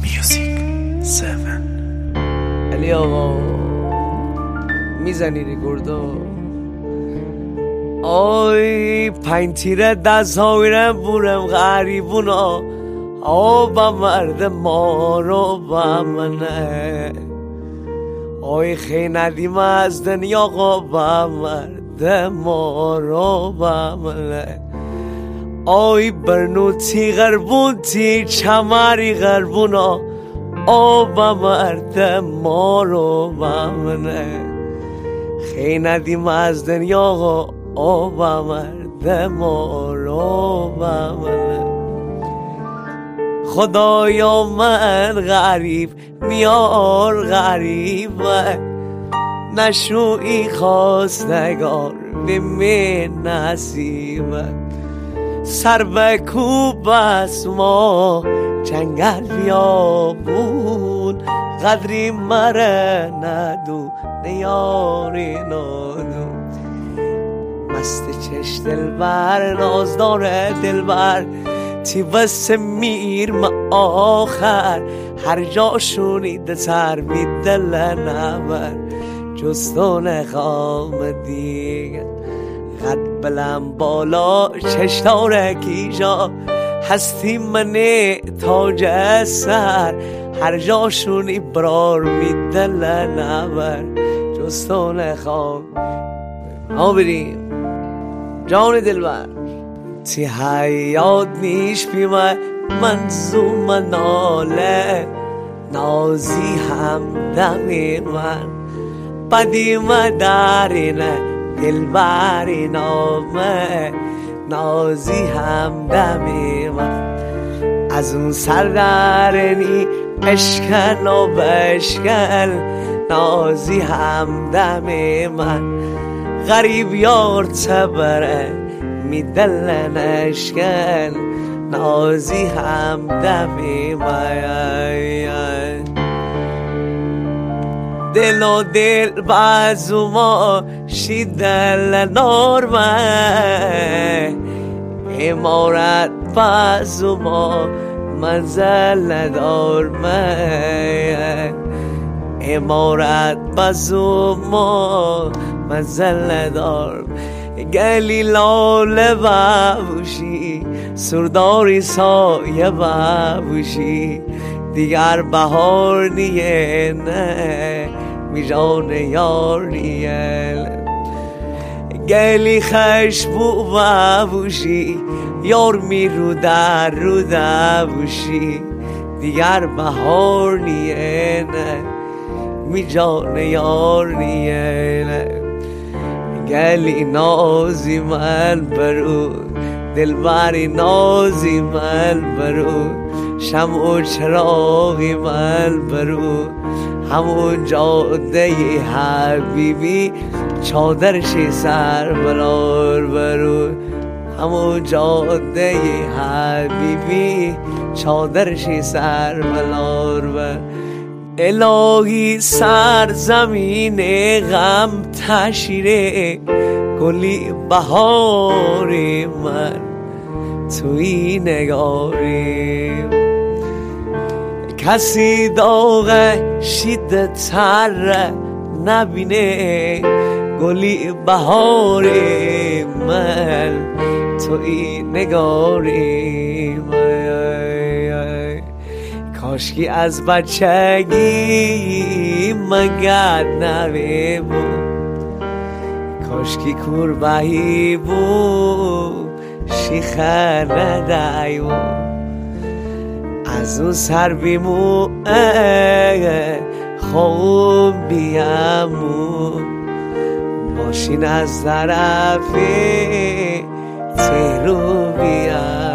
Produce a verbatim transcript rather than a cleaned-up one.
علی آقا میزنی ریکوردو آی پنج تیره دست ها میرم بورم غریبونا آبا مرد ما رو با منه آی خیلی ندیم از دنیا آقا با مرد ما رو با منه آی برنوتی غربونتی چماری غربونا آبا مرد ما رو با منه خیلی ندیم از دنیا آقا آبا مرد ما رو با منه خدایا من غریب میار غریب نشوی خواستگار به من نصیبه سر به کوب از ما جنگل بیابون قدری مره ندو نیاری نادو مست چش دلبر نازدار دلبر تی بس میر ما آخر هر جا شونید سر بی دل نبر جستو نخوام دیگه قد بلم بالا چشتاره کیجا هستی منی تاج سر هر جا شونی برار بی دل نبر جستو نخوام ها بریم جان دلبر تی حیات نیش بیمه منظوم ناله نازی هم دمی من بدیم دارینه دلبری نامه نازی هم دمی من از اون سردرنی اشکن و بشکن نازی هم دمی من غریب یار تبره می دل نشکن نازی هم دمی من دل و دل بازو ما شیدل نارمه امارت بازو ما منزل دارمه امارت بازو ما منزل دارم گلی لاله بابوشی سرداری سایه بابوشی دیگر بهار نیه نه میجان یار نیه گلی خشبو بابوشی یار می رو در رو دبوشی دیگر بهار نیه نه میجان یار نیه نه گلی نازی من برو دلبری نازی من برو شمع و چراغی من برو همون جاده حبیبی چادرشی سر برار برو همون جاده حبیبی چادرشی سر برار برو الهی سر زمین غم تشیره گلی بهاری من توی نگاری کسی داغ شدت تر نبینه گلی بهاری من توی نگاری من کاشکی از بچگی مگد نوی بود کاشکی کوربهی بود شیخه ندهی بود از اون سر بیمو خوب بیامو ماشین از طرفی تهرو بیامو